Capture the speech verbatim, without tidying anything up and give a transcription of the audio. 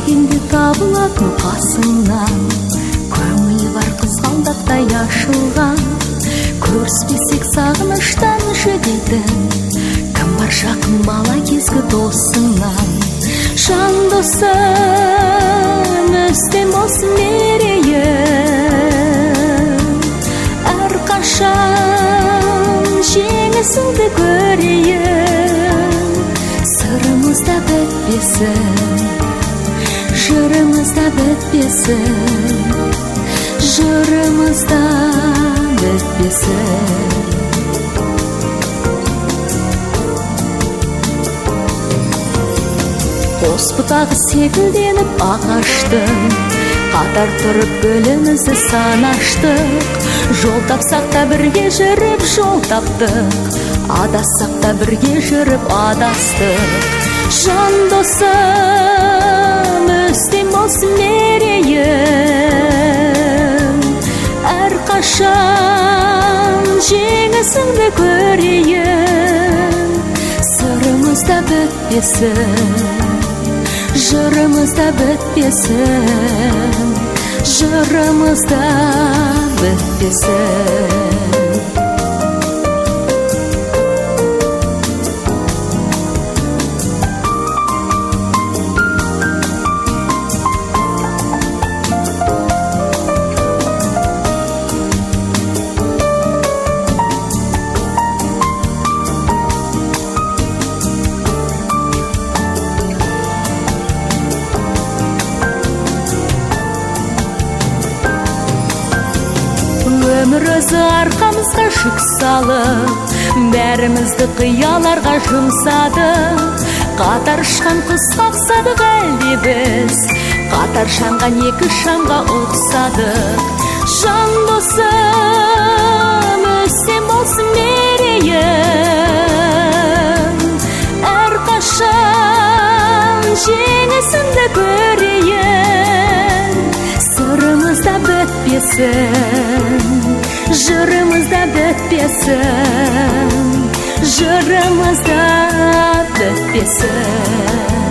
іздегенде табылатын қасыңнан, көңіл бар қызғалдақтай ашылған. Көріспесек сағыныштан жүдейтін, кім бар жақын бала кезгі досыңнан. Жан досым, өстем болсын мерейім, әрқашан жеңісіңді көрейін. Сырымызда бітпесін, жырымызда бітпесін, жырымызда бітпесін. Қос бұтағы секілденіп ағаштың, қатар тұрып гүлімізді санаштық. Жол тапсақ та бірге жүріп жол таптық, адассақ та бірге жүріп адастық. Жан досым, өстем болсын мерейім, әрқашан жеңісіңді көрейін. Сырымызда бітпесін, жырымызда бітпесін, жырымызда бітпесін. Өмір өзі арқамызға жүк салып, бәрімізді қияларға жұмсады. Қатар ұшқан құсқа ұқсадық әлде біз, қатар жанған екі шамға ұқсадық. Жан досым, өстем болсын мерейім, әрқашан жеңісіңді көрейін. Сырымызда бітпесін, жырымызда бітпесін, жырымызда бітпесін.